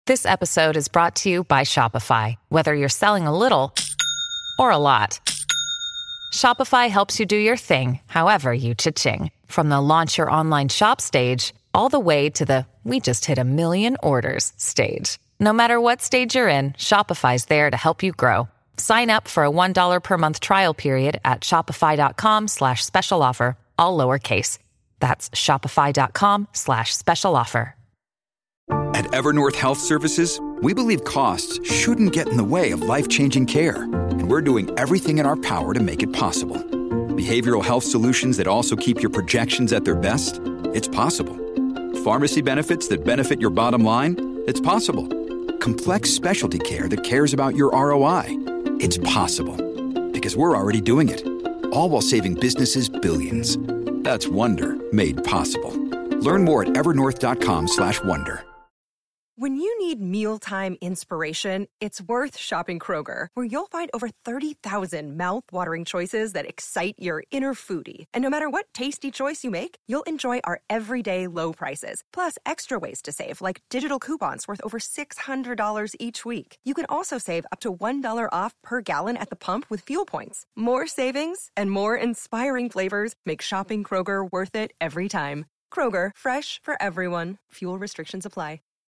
This episode is brought to you by Shopify. Whether you're selling a little or a lot, Shopify helps you do your thing, however you cha-ching. From the launch your online shop stage, all the way to the we just hit 1 million orders stage. No matter what stage you're in, Shopify's there to help you grow. Sign up for a $1 per month trial period at shopify.com/special offer, all lowercase. That's shopify.com/special offer. At Evernorth Health Services, we believe costs shouldn't get in the way of life-changing care, and we're doing everything in our power to make it possible. Behavioral health solutions that also keep your projections at their best? It's possible. Pharmacy benefits that benefit your bottom line? It's possible. Complex specialty care that cares about your ROI? It's possible. Because we're already doing it. All while saving businesses billions. That's Wonder made possible. Learn more at evernorth.com/wonder. When you need mealtime inspiration, it's worth shopping Kroger, where you'll find over 30,000 mouth-watering choices that excite your inner foodie. And no matter what tasty choice you make, you'll enjoy our everyday low prices, plus extra ways to save, like digital coupons worth over $600 each week. You can also save up to $1 off per gallon at the pump with fuel points. More savings and more inspiring flavors make shopping Kroger worth it every time. Kroger, fresh for everyone. Fuel restrictions apply.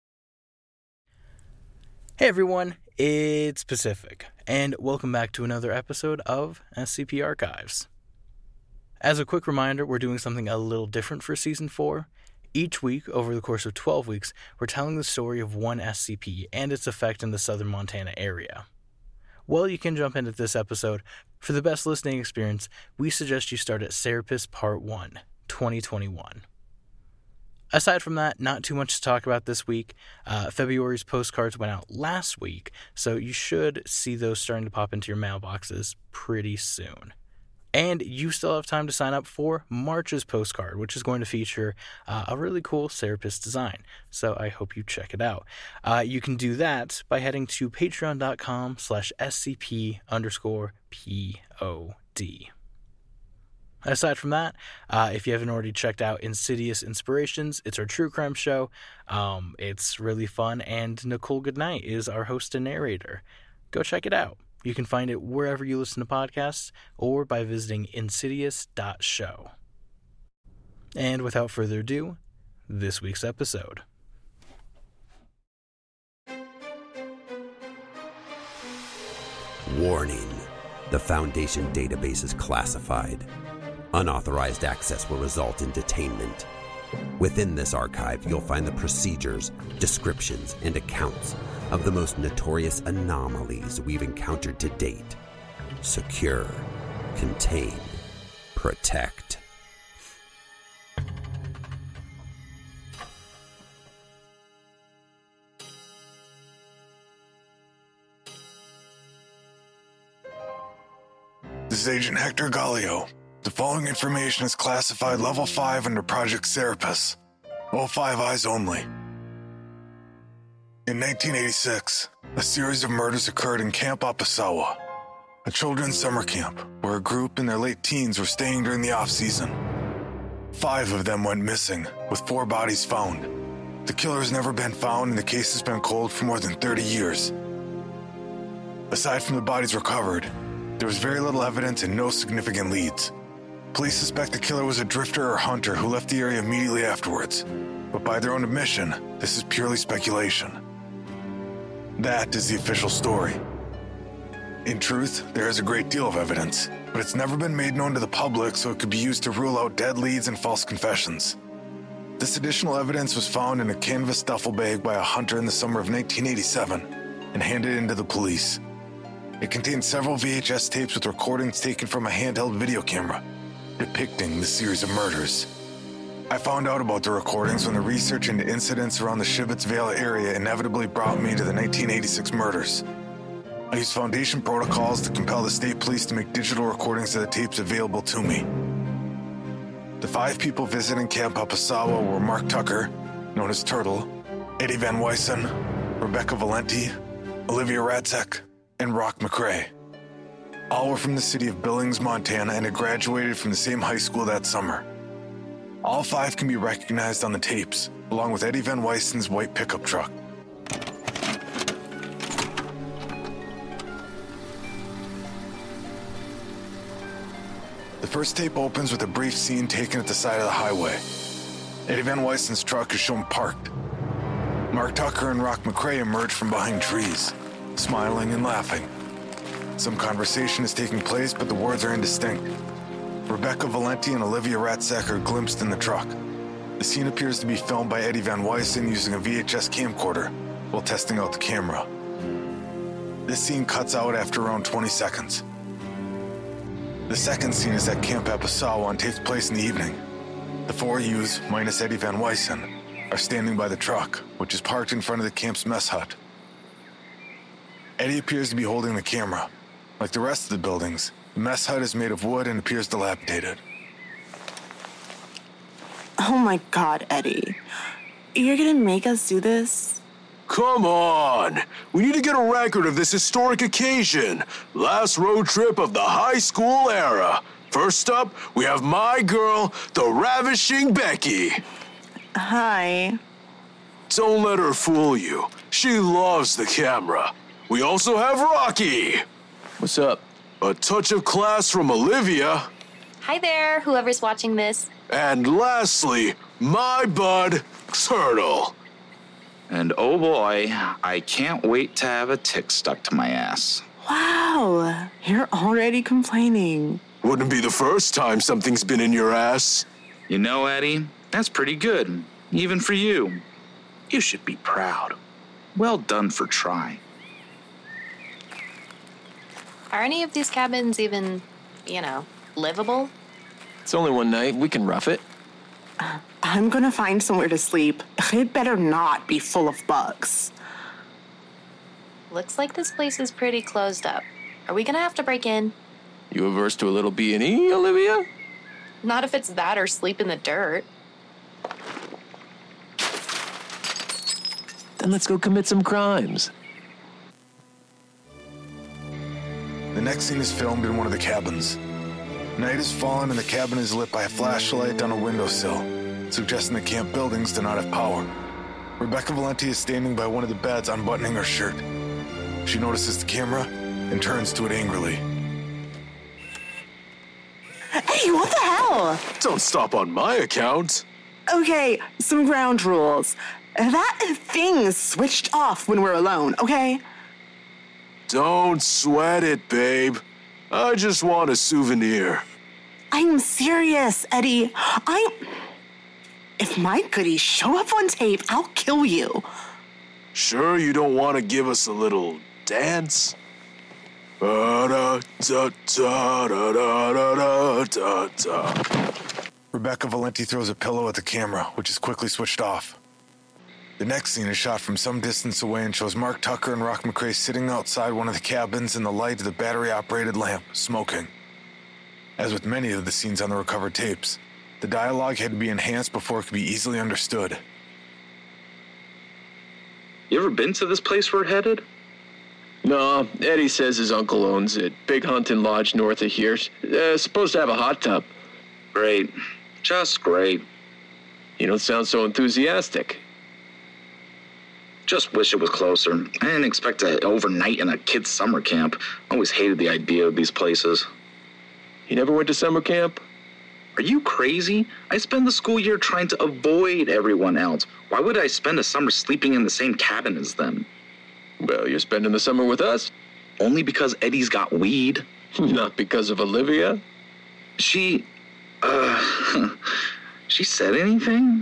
Hey everyone, it's Pacific, and welcome back to another episode of SCP Archives. As a quick reminder, we're doing something a little different for Season 4. Each week, over the course of 12 weeks, we're telling the story of one SCP and its effect in the southern Montana area. Well, you can jump into this episode. For the best listening experience, we suggest you start at Serapis Part 1, 2021. Aside from that, not too much to talk about this week. February's postcards went out last week, so you should see those starting to pop into your mailboxes pretty soon. And you still have time to sign up for March's postcard, which is going to feature a really cool Serapis design. So I hope you check it out. You can do that by heading to patreon.com/SCP_POD. Aside from that, if you haven't already checked out Insidious Inspirations, it's our true crime show. It's really fun, and Nicole Goodnight is our host and narrator. Go check it out. You can find it wherever you listen to podcasts or by visiting insidious.show. And without further ado, this week's episode. Warning. The Foundation database is classified. Unauthorized access will result in detainment. Within this archive, you'll find the procedures, descriptions, and accounts of the most notorious anomalies we've encountered to date. Secure, contain, protect. This is Agent Hector Gallio. The following information is classified Level 5 under Project Serapis. All 5 eyes only. In 1986, a series of murders occurred in Camp Apasawa, a children's summer camp where a group in their late teens were staying during the off-season. 5 of them went missing, with 4 bodies found. The killer has never been found, and the case has been cold for more than 30 years. Aside from the bodies recovered, there was very little evidence and no significant leads. Police suspect the killer was a drifter or hunter who left the area immediately afterwards, but by their own admission, this is purely speculation. That is the official story. In truth, there is a great deal of evidence, but it's never been made known to the public, so it could be used to rule out dead leads and false confessions. This additional evidence was found in a canvas duffel bag by a hunter in the summer of 1987 and handed in to the police. It contained several VHS tapes with recordings taken from a handheld video camera, depicting the series of murders. I found out about the recordings when the research into incidents around the Shibbetsvale area inevitably brought me to the 1986 murders. I used Foundation protocols to compel the state police to make digital recordings of the tapes available to me. The 5 people visiting Camp Apasawa were Mark Tucker, known as Turtle, Eddie Van Wysen, Rebecca Valenti, Olivia Radzek, and Rock McRae. All were from the city of Billings, Montana, and had graduated from the same high school that summer. All 5 can be recognized on the tapes, along with Eddie Van Wysen's white pickup truck. The first tape opens with a brief scene taken at the side of the highway. Eddie Van Wysen's truck is shown parked. Mark Tucker and Rock McCrae emerge from behind trees, smiling and laughing. Some conversation is taking place, but the words are indistinct. Rebecca Valenti and Olivia Ratzak are glimpsed in the truck. The scene appears to be filmed by Eddie Van Wysen using a VHS camcorder while testing out the camera. This scene cuts out after around 20 seconds. The second scene is at Camp Episawa and takes place in the evening. The four youths, minus Eddie Van Wysen, are standing by the truck, which is parked in front of the camp's mess hut. Eddie appears to be holding the camera. Like the rest of the buildings, the mess hut is made of wood and appears dilapidated. Oh my God, Eddie. You're gonna make us do this? Come on! We need to get a record of this historic occasion. Last road trip of the high school era. First up, we have my girl, the ravishing Becky. Hi. Don't let her fool you. She loves the camera. We also have Rocky. What's up? A touch of class from Olivia. Hi there, whoever's watching this. And lastly, my bud, Turtle. And oh boy, I can't wait to have a tick stuck to my ass. Wow, you're already complaining. Wouldn't be the first time something's been in your ass. You know, Eddie, that's pretty good, even for you. You should be proud. Well done for trying. Are any of these cabins even, livable? It's only one night. We can rough it. I'm gonna find somewhere to sleep. It better not be full of bugs. Looks like this place is pretty closed up. Are we gonna have to break in? You averse to a little B&E, Olivia? Not if it's that or sleep in the dirt. Then let's go commit some crimes. The next scene is filmed in one of the cabins. Night has fallen and the cabin is lit by a flashlight on a windowsill, suggesting the camp buildings do not have power. Rebecca Valenti is standing by one of the beds unbuttoning her shirt. She notices the camera and turns to it angrily. Hey, what the hell? Don't stop on my account. Okay, some ground rules. That thing switched off when we're alone, okay? Don't sweat it, babe. I just want a souvenir. I'm serious, Eddie. If my goodies show up on tape, I'll kill you. Sure you don't want to give us a little dance? Rebecca Valenti throws a pillow at the camera, which is quickly switched off. The next scene is shot from some distance away and shows Mark Tucker and Rock McCrae sitting outside one of the cabins in the light of the battery-operated lamp, smoking. As with many of the scenes on the recovered tapes, the dialogue had to be enhanced before it could be easily understood. You ever been to this place we're headed? No, Eddie says his uncle owns it. Big hunting lodge north of here. Supposed to have a hot tub. Great. Just great. You don't sound so enthusiastic. Just wish it was closer. I didn't expect to overnight in a kid's summer camp. Always hated the idea of these places. You never went to summer camp? Are you crazy? I spend the school year trying to avoid everyone else. Why would I spend a summer sleeping in the same cabin as them? Well, you're spending the summer with us? Only because Eddie's got weed. Not because of Olivia? She said anything?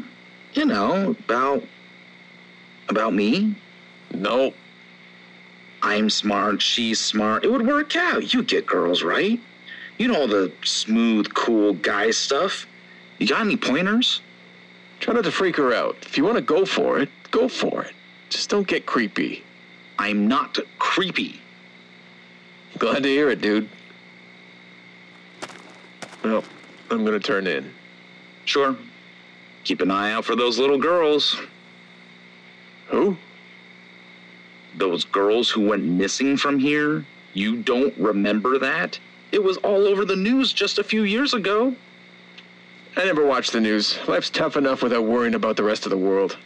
About me? No. I'm smart, she's smart. It would work out. You get girls, right? You know the smooth, cool guy stuff. You got any pointers? Try not to freak her out. If you want to go for it, go for it. Just don't get creepy. I'm not creepy. Glad to hear it, dude. Well, I'm gonna turn in. Sure. Keep an eye out for those little girls. Who? Those girls who went missing from here. You don't remember that? It was all over the news just a few years ago. I never watch the news. Life's tough enough without worrying about the rest of the world.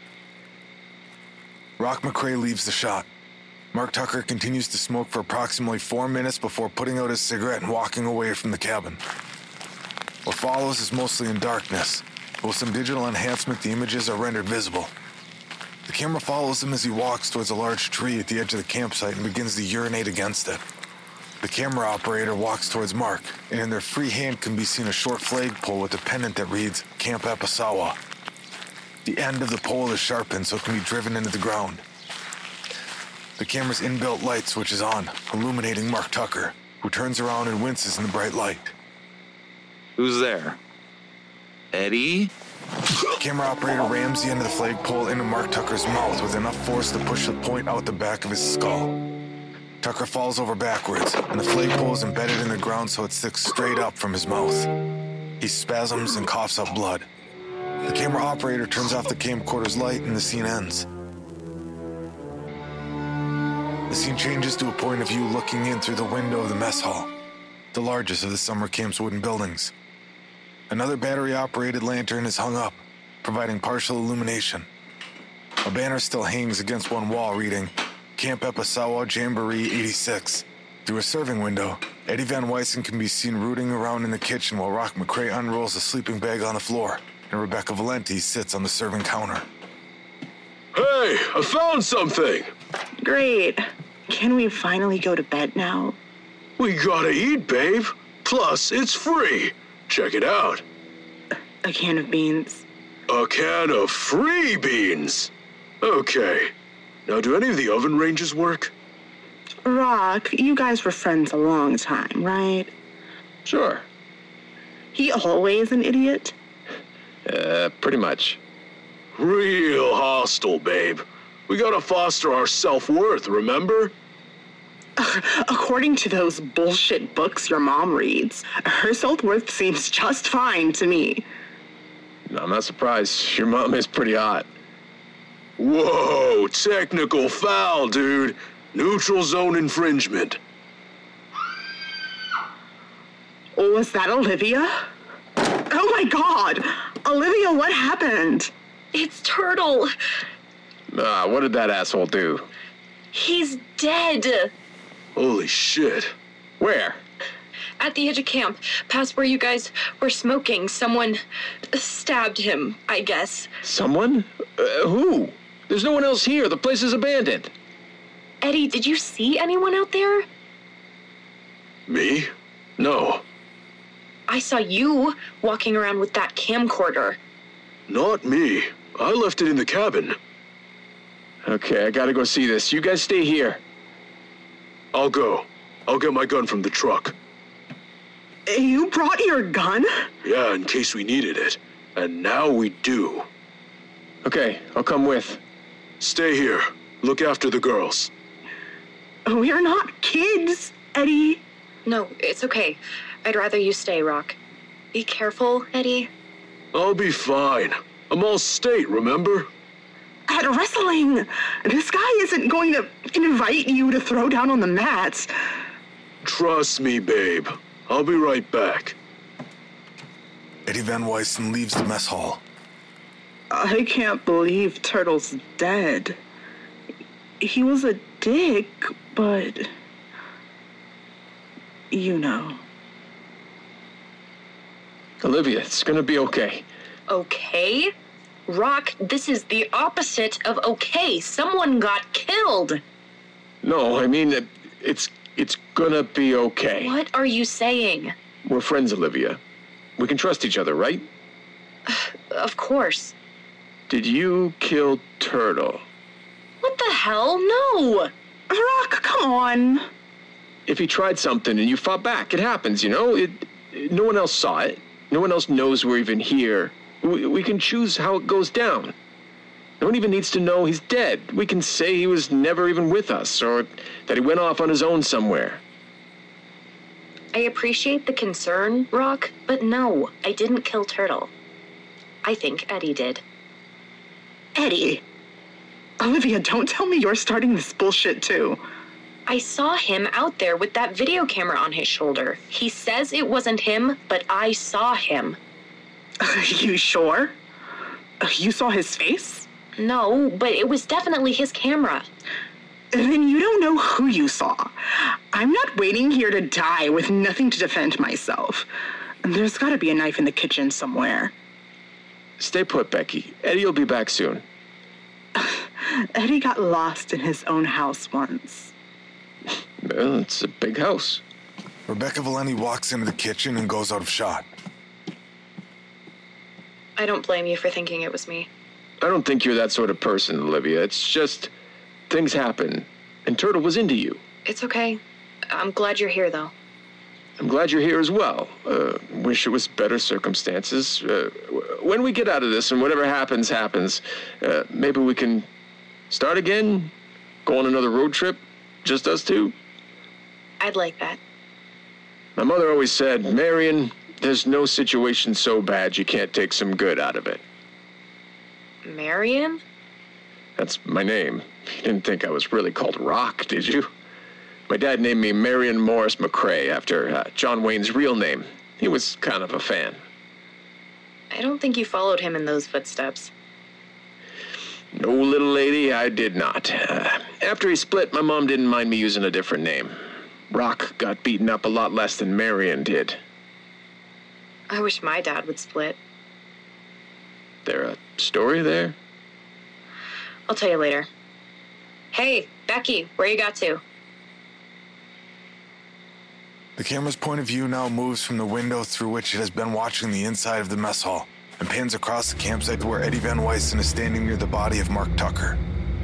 Rock McCrae leaves the shot. Mark Tucker continues to smoke for approximately 4 minutes before putting out his cigarette and walking away from the cabin. What follows is mostly in darkness, but with some digital enhancement, the images are rendered visible. The camera follows him as he walks towards a large tree at the edge of the campsite and begins to urinate against it. The camera operator walks towards Mark, and in their free hand can be seen a short flagpole with a pennant that reads, Camp Episawa. The end of the pole is sharpened so it can be driven into the ground. The camera's inbuilt light switches on, illuminating Mark Tucker, who turns around and winces in the bright light. Who's there? Eddie? The camera operator rams the end of the flagpole into Mark Tucker's mouth with enough force to push the point out the back of his skull. Tucker falls over backwards, and the flagpole is embedded in the ground so it sticks straight up from his mouth. He spasms and coughs up blood. The camera operator turns off the camcorder's light and the scene ends. The scene changes to a point of view looking in through the window of the mess hall, the largest of the summer camp's wooden buildings. Another battery-operated lantern is hung up, providing partial illumination. A banner still hangs against one wall reading, Camp Episawa Jamboree 86. Through a serving window, Eddie Van Wysen can be seen rooting around in the kitchen while Rock McCrae unrolls a sleeping bag on the floor, and Rebecca Valenti sits on the serving counter. Hey, I found something! Great. Can we finally go to bed now? We gotta eat, babe. Plus, it's free. Check it out. A can of beans. A can of free beans. Okay. Now, do any of the oven ranges work? Rock, you guys were friends a long time, right? Sure. He always an idiot? Pretty much. Real hostile, babe. We gotta foster our self-worth, remember? According to those bullshit books your mom reads, her self-worth seems just fine to me. I'm not surprised. Your mom is pretty hot. Whoa, technical foul, dude. Neutral zone infringement. Was that Olivia? Oh my God! Olivia, what happened? It's Turtle. What did that asshole do? He's dead. Holy shit. Where? At the edge of camp, past where you guys were smoking. Someone stabbed him, I guess. Someone? Who? There's no one else here. The place is abandoned. Eddie, did you see anyone out there? Me? No. I saw you walking around with that camcorder. Not me. I left it in the cabin. Okay, I gotta go see this. You guys stay here. I'll go. I'll get my gun from the truck. You brought your gun? Yeah, in case we needed it. And now we do. Okay, I'll come with. Stay here. Look after the girls. We're not kids, Eddie. No, it's okay. I'd rather you stay, Rock. Be careful, Eddie. I'll be fine. I'm all state, remember? At wrestling, this guy isn't going to invite you to throw down on the mats. Trust me, babe. I'll be right back. Eddie Van Wysen leaves the mess hall. I can't believe Turtle's dead. He was a dick, but... you know. Olivia, it's gonna be okay. Okay? Rock, this is the opposite of okay. Someone got killed. No, I mean, it's gonna be okay. What are you saying? We're friends, Olivia. We can trust each other, right? Of course. Did you kill Turtle? What the hell? No! Rock, come on. If he tried something and you fought back, it happens, you know? No one else saw it. No one else knows we're even here. We can choose how it goes down. No one even needs to know he's dead. We can say he was never even with us, or that he went off on his own somewhere. I appreciate the concern, Rock, but no, I didn't kill Turtle. I think Eddie did. Eddie! Olivia, don't tell me you're starting this bullshit too. I saw him out there with that video camera on his shoulder. He says it wasn't him, but I saw him. You sure? You saw his face? No, but it was definitely his camera. Then you don't know who you saw. I'm not waiting here to die with nothing to defend myself. There's gotta be a knife in the kitchen somewhere. Stay put, Becky. Eddie will be back soon. Eddie got lost in his own house once. Well, it's a big house. Rebecca Valenti walks into the kitchen and goes out of shot. I don't blame you for thinking it was me. I don't think you're that sort of person, Olivia. It's just things happen, and Turtle was into you. It's okay. I'm glad you're here, though. I'm glad you're here as well. Wish it was better circumstances. When we get out of this and whatever happens, maybe we can start again, go on another road trip, just us two. I'd like that. My mother always said, Marion, there's no situation so bad you can't take some good out of it. Marion? That's my name. You didn't think I was really called Rock, did you? My dad named me Marion Morris McCrae after John Wayne's real name. He was kind of a fan. I don't think you followed him in those footsteps. No, little lady, I did not. After he split, my mom didn't mind me using a different name. Rock got beaten up a lot less than Marion did. I wish my dad would split. There a story there? I'll tell you later. Hey, Becky, where you got to? The camera's point of view now moves from the window through which it has been watching the inside of the mess hall and pans across the campsite to where Eddie Van Wysen is standing near the body of Mark Tucker.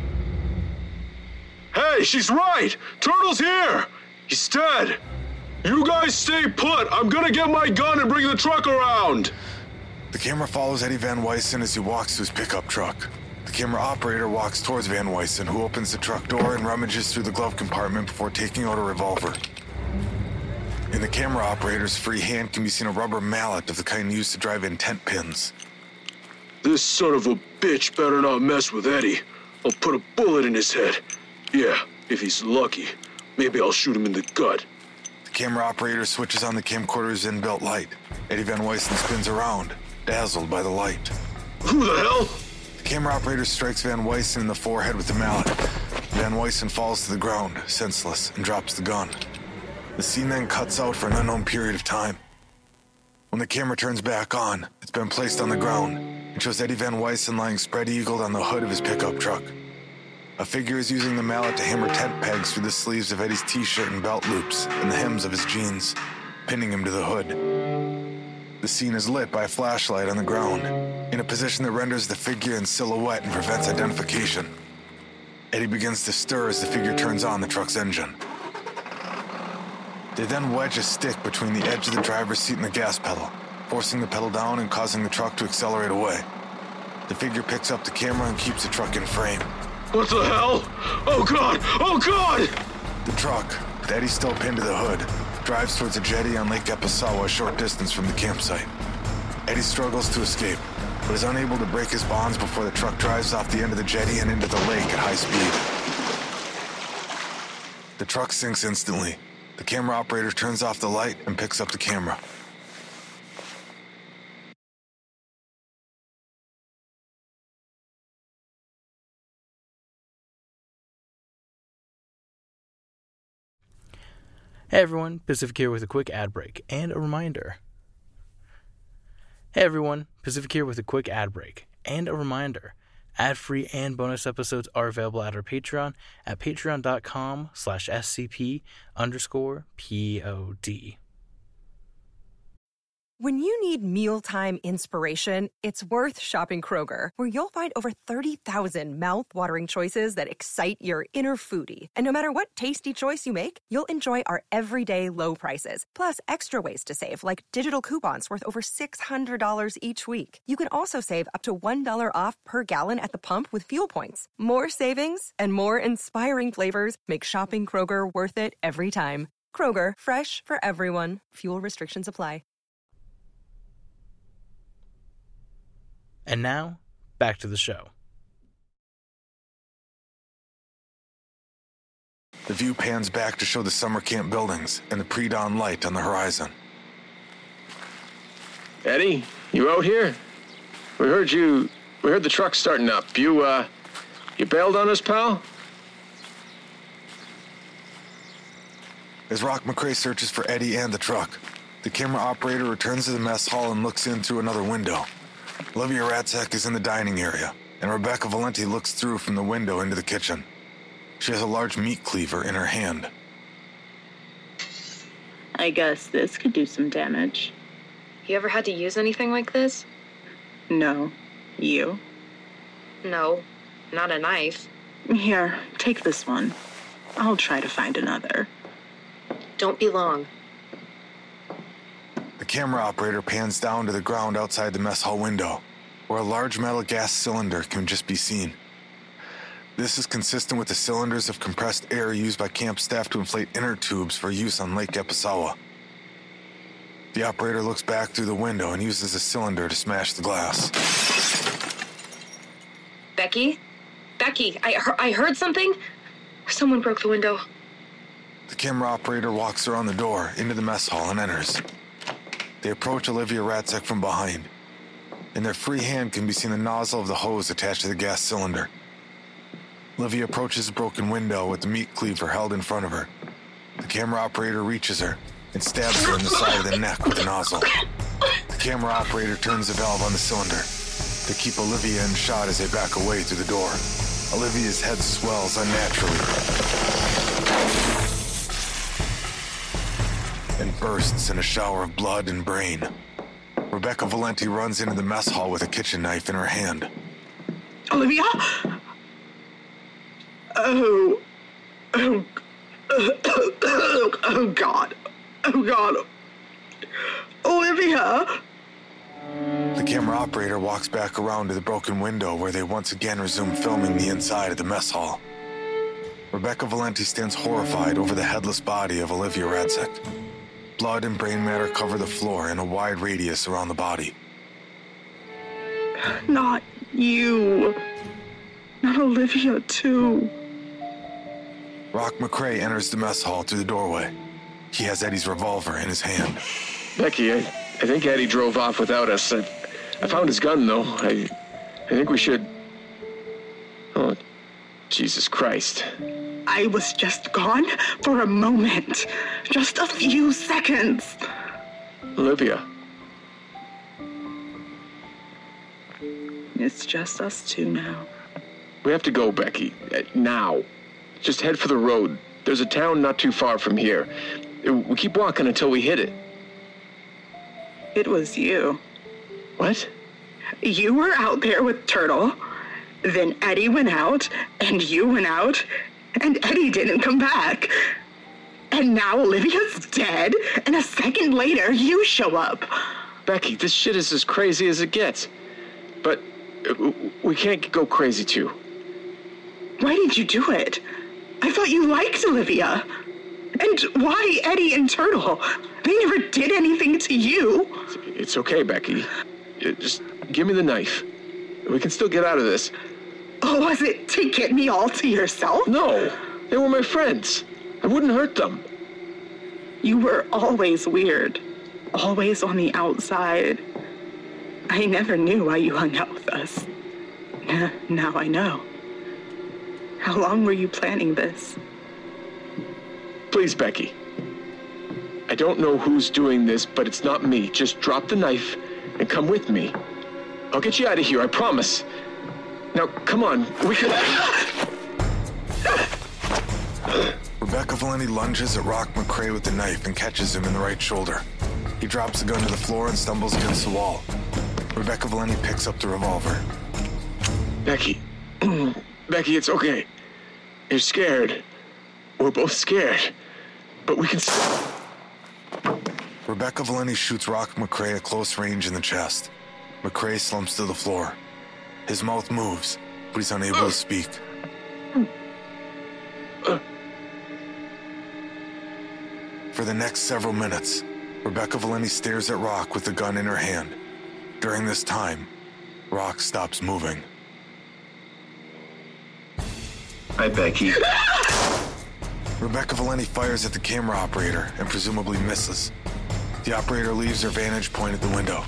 Hey, she's right! Turtle's here! He's dead! You guys stay put! I'm gonna get my gun and bring the truck around! The camera follows Eddie Van Wysen as he walks to his pickup truck. The camera operator walks towards Van Wysen, who opens the truck door and rummages through the glove compartment before taking out a revolver. In the camera operator's free hand can be seen a rubber mallet of the kind used to drive in tent pins. This son of a bitch better not mess with Eddie. I'll put a bullet in his head. Yeah, if he's lucky. Maybe I'll shoot him in the gut. The camera operator switches on the camcorder's inbuilt light. Eddie Van Wysen spins around, dazzled by the light. Who the hell? The camera operator strikes Van Wysen in the forehead with the mallet. Van Wysen falls to the ground, senseless, and drops the gun. The scene then cuts out for an unknown period of time. When the camera turns back on, it's been placed on the ground and shows Eddie Van Wysen lying spread-eagled on the hood of his pickup truck. A figure is using the mallet to hammer tent pegs through the sleeves of Eddie's t-shirt and belt loops and the hems of his jeans, pinning him to the hood. The scene is lit by a flashlight on the ground, in a position that renders the figure in silhouette and prevents identification. Eddie begins to stir as the figure turns on the truck's engine. They then wedge a stick between the edge of the driver's seat and the gas pedal, forcing the pedal down and causing the truck to accelerate away. The figure picks up the camera and keeps the truck in frame. What the hell? Oh God! Oh God! The truck, with Eddie still pinned to the hood, drives towards a jetty on Lake Episawa a short distance from the campsite. Eddie struggles to escape, but is unable to break his bonds before the truck drives off the end of the jetty and into the lake at high speed. The truck sinks instantly. The camera operator turns off the light and picks up the camera. Hey everyone, Pacific here with a quick ad break and a reminder. Ad-free and bonus episodes are available at our Patreon at patreon.com/SCP_POD. When you need mealtime inspiration, it's worth shopping Kroger, where you'll find over 30,000 mouth-watering choices that excite your inner foodie. And no matter what tasty choice you make, you'll enjoy our everyday low prices, plus extra ways to save, like digital coupons worth over $600 each week. You can also save up to $1 off per gallon at the pump with fuel points. More savings and more inspiring flavors make shopping Kroger worth it every time. Kroger, fresh for everyone. Fuel restrictions apply. And now, back to the show. The view pans back to show the summer camp buildings and the pre-dawn light on the horizon. Eddie, you out here? We heard the truck starting up. You bailed on us, pal? As Rock McCrae searches for Eddie and the truck, The camera operator returns to the mess hall and looks in through another window. Olivia Ratzak is in the dining area, and Rebecca Valenti looks through from the window into the kitchen. She has a large meat cleaver in her hand. I guess this could do some damage. You ever had to use anything like this? No. You? No, not a knife. Here, take this one. I'll try to find another. Don't be long. The camera operator pans down to the ground outside the mess hall window, where a large metal gas cylinder can just be seen. This is consistent with the cylinders of compressed air used by camp staff to inflate inner tubes for use on Lake Episawa. The operator looks back through the window and uses the cylinder to smash the glass. Becky? Becky, I heard something. Someone broke the window. The camera operator walks around the door into the mess hall and enters. They approach Olivia Ratzak from behind. In their free hand can be seen the nozzle of the hose attached to the gas cylinder. Olivia approaches the broken window with the meat cleaver held in front of her. The camera operator reaches her and stabs her in the side of the neck with the nozzle. The camera operator turns the valve on the cylinder. They keep Olivia in shot as they back away through the door. Olivia's head swells unnaturally and bursts in a shower of blood and brain. Rebecca Valenti runs into the mess hall with a kitchen knife in her hand. Olivia? Oh, God. Oh, God. Olivia! The camera operator walks back around to the broken window where they once again resume filming the inside of the mess hall. Rebecca Valenti stands horrified over the headless body of Olivia Ratzak. Blood and brain matter cover the floor in a wide radius around the body. Not you. Not Olivia, too. Rock McCrae enters the mess hall through the doorway. He has Eddie's revolver in his hand. Becky, I think Eddie drove off without us. I found his gun, though. I think we should... Oh, Jesus Christ. I was just gone for a moment. Just a few seconds. Olivia. It's just us two now. We have to go, Becky. Now. Just head for the road. There's a town not too far from here. We keep walking until we hit it. It was you. What? You were out there with Turtle. Then Eddie went out, and you went out, and Eddie didn't come back. And now Olivia's dead, and a second later, you show up. Becky, this shit is as crazy as it gets. But we can't go crazy, too. Why did you do it? I thought you liked Olivia. And why Eddie and Turtle? They never did anything to you. It's okay, Becky. Just give me the knife. We can still get out of this. Oh, was it to get me all to yourself? No, they were my friends. I wouldn't hurt them. You were always weird. Always on the outside. I never knew why you hung out with us. Now I know. How long were you planning this? Please, Becky. I don't know who's doing this, but it's not me. Just drop the knife and come with me. I'll get you out of here, I promise. Now, come on, we can... Rebecca Valenti lunges at Rock McCrae with the knife and catches him in the right shoulder. He drops the gun to the floor and stumbles against the wall. Rebecca Valenti picks up the revolver. Becky. Becky, it's okay. You're scared. We're both scared. But we can... Rebecca Valenti shoots Rock McCrae at close range in the chest. McCrae slumps to the floor. His mouth moves, but he's unable to speak. For the next several minutes, Rebecca Valenti stares at Rock with the gun in her hand. During this time, Rock stops moving. Hi, Becky. Rebecca Valenti fires at the camera operator and presumably misses. The operator leaves her vantage point at the window.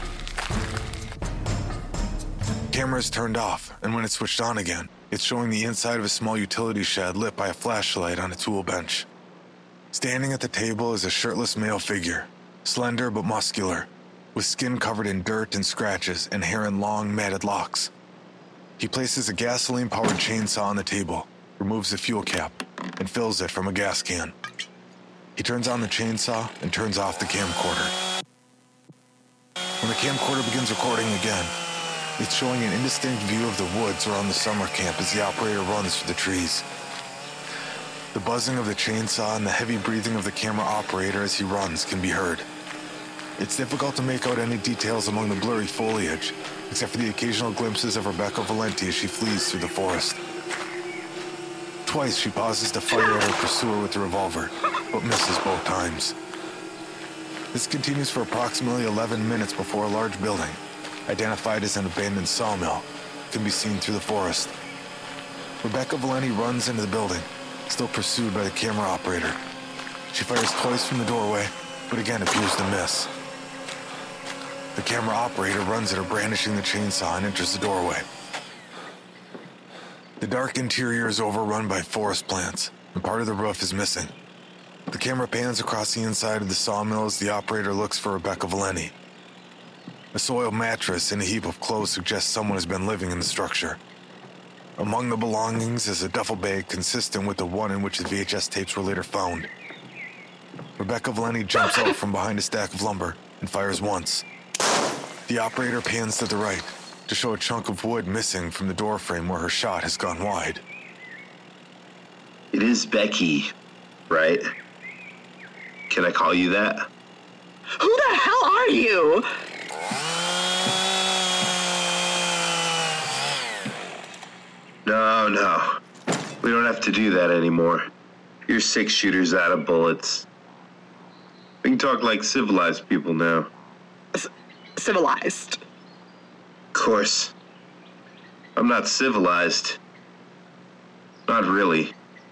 The camera is turned off, and when it's switched on again, it's showing the inside of a small utility shed lit by a flashlight on a tool bench. Standing at the table is a shirtless male figure, slender but muscular, with skin covered in dirt and scratches and hair in long, matted locks. He places a gasoline-powered chainsaw on the table, removes the fuel cap, and fills it from a gas can. He turns on the chainsaw and turns off the camcorder. When the camcorder begins recording again, it's showing an indistinct view of the woods around the summer camp as the operator runs through the trees. The buzzing of the chainsaw and the heavy breathing of the camera operator as he runs can be heard. It's difficult to make out any details among the blurry foliage, except for the occasional glimpses of Rebecca Valenti as she flees through the forest. Twice she pauses to fire at her pursuer with the revolver, but misses both times. This continues for approximately 11 minutes before a large building, identified as an abandoned sawmill, can be seen through the forest. Rebecca Valenti runs into the building, still pursued by the camera operator. She fires twice from the doorway, but again appears to miss. The camera operator runs at her, brandishing the chainsaw, and enters the doorway. The dark interior is overrun by forest plants, and part of the roof is missing. The camera pans across the inside of the sawmill as the operator looks for Rebecca Valenti. A soiled mattress and a heap of clothes suggest someone has been living in the structure. Among the belongings is a duffel bag consistent with the one in which the VHS tapes were later found. Rebecca Valenti jumps out from behind a stack of lumber and fires once. The operator pans to the right to show a chunk of wood missing from the doorframe where her shot has gone wide. It is Becky, right? Can I call you that? Who the hell are you? No. We don't have to do that anymore. You're 6 shooters out of bullets. We can talk like civilized people now. Civilized? Of course. I'm not civilized. Not really.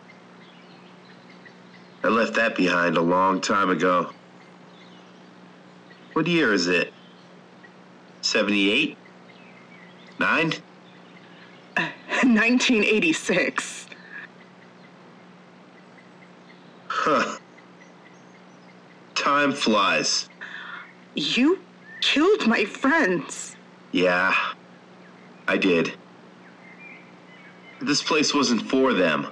I left that behind a long time ago. What year is it? 78? 9? 1986. Huh. Time flies. You killed my friends. Yeah, I did. This place wasn't for them.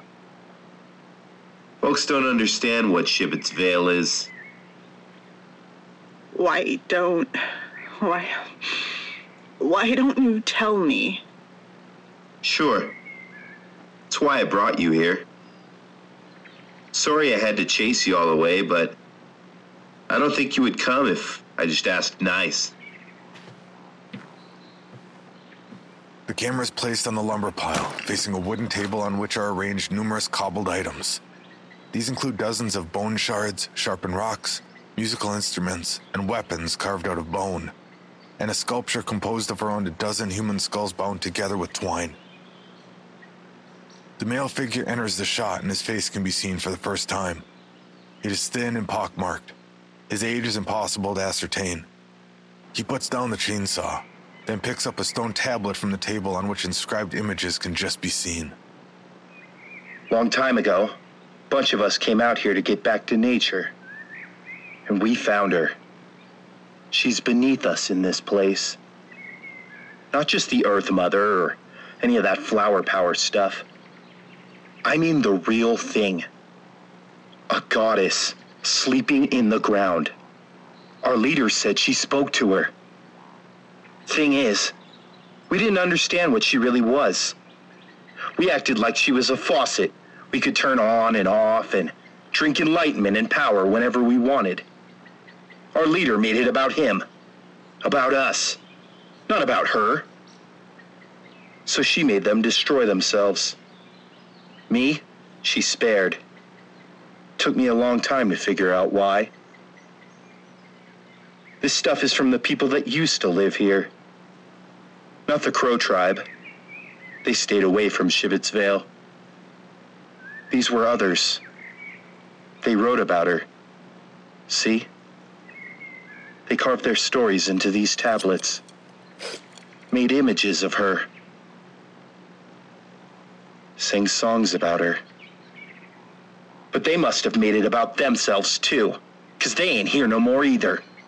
Folks don't understand what Shibbets Vale is. Why don't you tell me? Sure. That's why I brought you here. Sorry I had to chase you all the way, but I don't think you would come if I just asked nice. The camera is placed on the lumber pile, facing a wooden table on which are arranged numerous cobbled items. These include dozens of bone shards, sharpened rocks, musical instruments, and weapons carved out of bone, and a sculpture composed of around a dozen human skulls bound together with twine. The male figure enters the shot and his face can be seen for the first time. It is thin and pockmarked. His age is impossible to ascertain. He puts down the chainsaw, then picks up a stone tablet from the table on which inscribed images can just be seen. Long time ago, a bunch of us came out here to get back to nature. And we found her. She's beneath us in this place. Not just the Earth Mother or any of that flower power stuff. I mean the real thing. A goddess sleeping in the ground. Our leader said she spoke to her. Thing is, we didn't understand what she really was. We acted like she was a faucet we could turn on and off and drink enlightenment and power whenever we wanted. Our leader made it about him, about us, not about her. So she made them destroy themselves. Me, she spared. Took me a long time to figure out why. This stuff is from the people that used to live here. Not the Crow tribe. They stayed away from Shibbets Vale. These were others. They wrote about her. See? They carved their stories into these tablets. Made images of her. Sang songs about her. But they must have made it about themselves too, 'cause they ain't here no more either.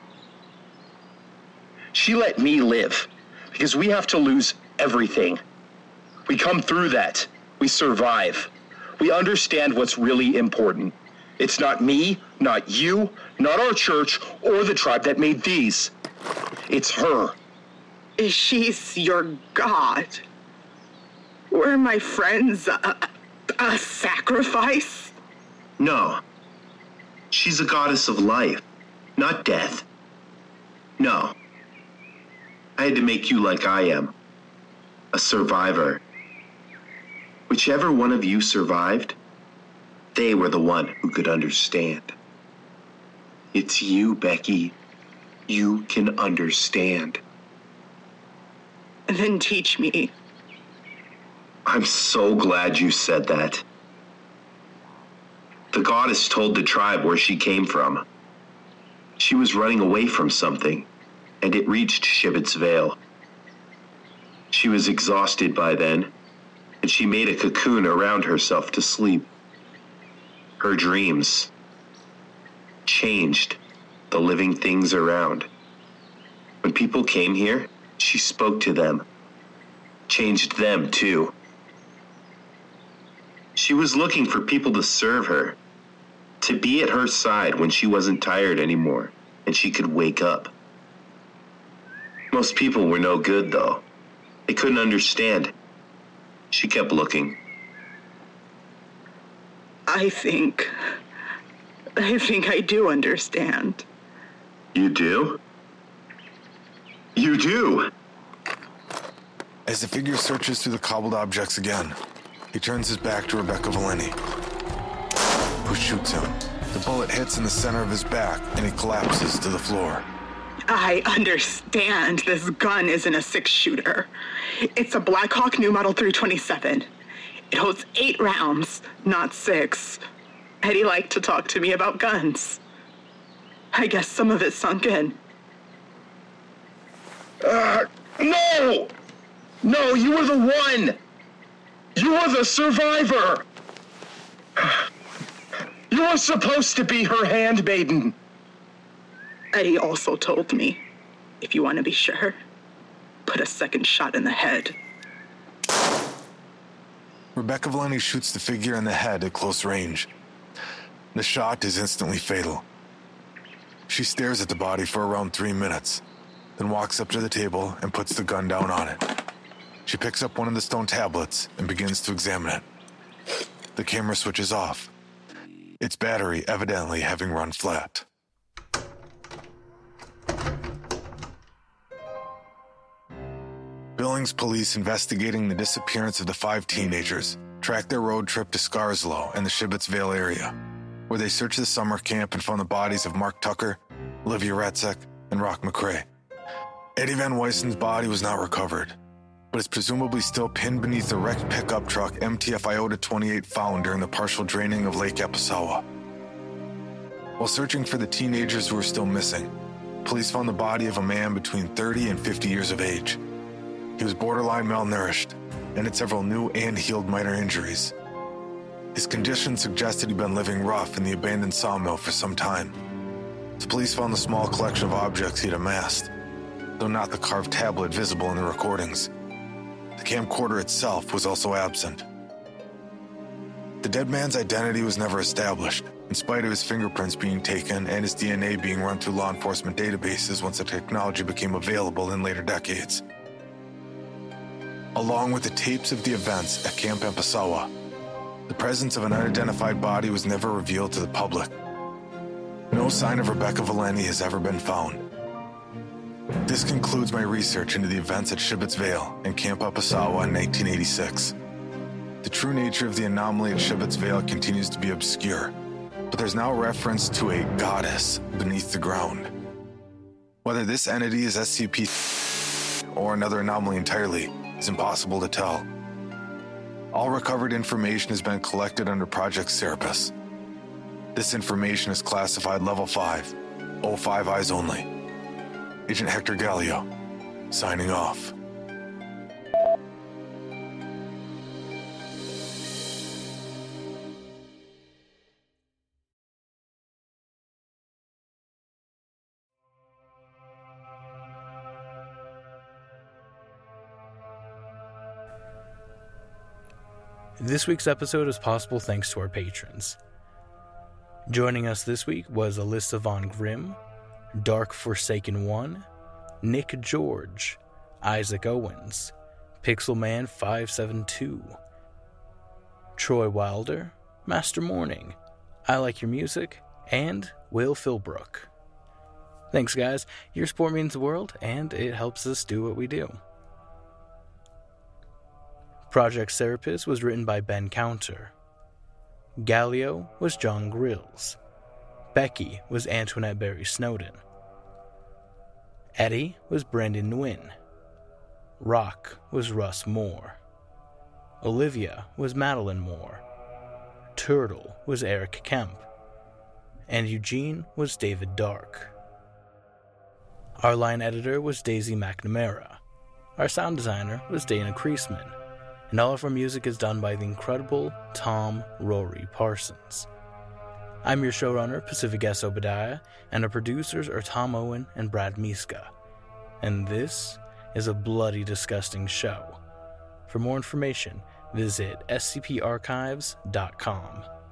She let me live because we have to lose everything. We come through that. We survive. We understand what's really important. It's not me, not you, not our church, or the tribe that made these. It's her. She's your god. Were my friends a sacrifice? No. She's a goddess of life, not death. No. I had to make you like I am. A survivor. Whichever one of you survived, they were the one who could understand. It's you, Becky. You can understand. Then teach me. I'm so glad you said that. The goddess told the tribe where she came from. She was running away from something, and it reached Shibboleth's Vale. She was exhausted by then, and she made a cocoon around herself to sleep. Her dreams changed the living things around. When people came here, she spoke to them, changed them too. She was looking for people to serve her, to be at her side when she wasn't tired anymore and she could wake up. Most people were no good, though. They couldn't understand. She kept looking. I think I do understand. You do? You do? As the figure searches through the cobbled objects again, he turns his back to Rebecca Valeni, who shoots him. The bullet hits in the center of his back, and he collapses to the floor. I understand this gun isn't a six-shooter. It's a Blackhawk New Model 327. It holds 8 rounds, not 6. Eddie liked to talk to me about guns. I guess some of it sunk in. No! No, you were the one! You were the survivor! You were supposed to be her handmaiden. Eddie also told me, if you want to be sure, put a second shot in the head. Rebecca Valeni shoots the figure in the head at close range. The shot is instantly fatal. She stares at the body for around 3 minutes, then walks up to the table and puts the gun down on it. She picks up one of the stone tablets and begins to examine it. The camera switches off, its battery evidently having run flat. Billings police investigating the disappearance of the 5 teenagers tracked their road trip to Scarslow and the Shibboleth's Vale area, where they searched the summer camp and found the bodies of Mark Tucker, Olivia Ratzek, and Rock McCrae. Eddie Van Weysen's body was not recovered, but is presumably still pinned beneath the wrecked pickup truck MTF Iota 28 found during the partial draining of Lake Episawa. While searching for the teenagers who were still missing, police found the body of a man between 30 and 50 years of age. He was borderline malnourished and had several new and healed minor injuries. His condition suggested he'd been living rough in the abandoned sawmill for some time. The police found the small collection of objects he'd amassed, though not the carved tablet visible in the recordings. The camcorder itself was also absent. The dead man's identity was never established, in spite of his fingerprints being taken and his DNA being run through law enforcement databases once the technology became available in later decades. Along with the tapes of the events at Camp Episawa, the presence of an unidentified body was never revealed to the public. No sign of Rebecca Valeni has ever been found. This concludes my research into the events at Shibboleth's Vale and Camp Episawa in 1986. The true nature of the anomaly at Shibboleth's Vale continues to be obscure, but there's now reference to a goddess beneath the ground. Whether this entity is SCP or another anomaly entirely is impossible to tell. All recovered information has been collected under Project Serapis. This information is classified Level 5, O5 Eyes Only. Agent Hector Gallio, signing off. This week's episode is possible thanks to our patrons. Joining us this week was Alyssa Von Grimm, Dark Forsaken One, Nick George, Isaac Owens, Pixelman 572, Troy Wilder, Master Morning, I Like Your Music, and Will Philbrook. Thanks, guys. Your support means the world, and it helps us do what we do. Project Serapis was written by Ben Counter. Galio was John Grills. Becky was Antoinette Barry Snowden. Eddie was Brandon Nguyen. Rock was Russ Moore. Olivia was Madeline Moore. Turtle was Eric Kemp. And Eugene was David Dark. Our line editor was Daisy McNamara. Our sound designer was Dana Kreisman. And all of our music is done by the incredible Tom Rory Parsons. I'm your showrunner, Pacific S. Obadiah, and our producers are Tom Owen and Brad Miska. And this is a bloody disgusting show. For more information, visit scparchives.com.